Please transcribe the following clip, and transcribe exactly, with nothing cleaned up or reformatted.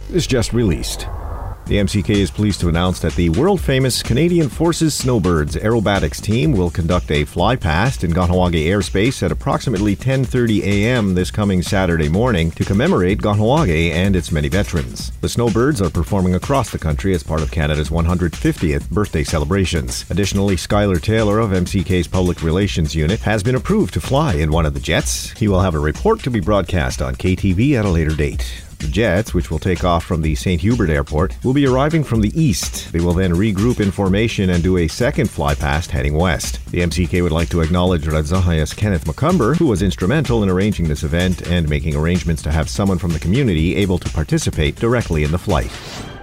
is just released. The M C K is pleased to announce that the world-famous Canadian Forces Snowbirds aerobatics team will conduct a fly-past in Kahnawake airspace at approximately ten thirty a.m. this coming Saturday morning to commemorate Kahnawake and its many veterans. The Snowbirds are performing across the country as part of Canada's one hundred fiftieth birthday celebrations. Additionally, Skylar Taylor of M C K's Public Relations Unit has been approved to fly in one of the jets. He will have a report to be broadcast on K T V at a later date. The jets, which will take off from the Saint Hubert Airport, will be arriving from the east. They will then regroup in formation and do a second fly-past heading west. The M C K would like to acknowledge Radzahaya's Kenneth McCumber, who was instrumental in arranging this event and making arrangements to have someone from the community able to participate directly in the flight.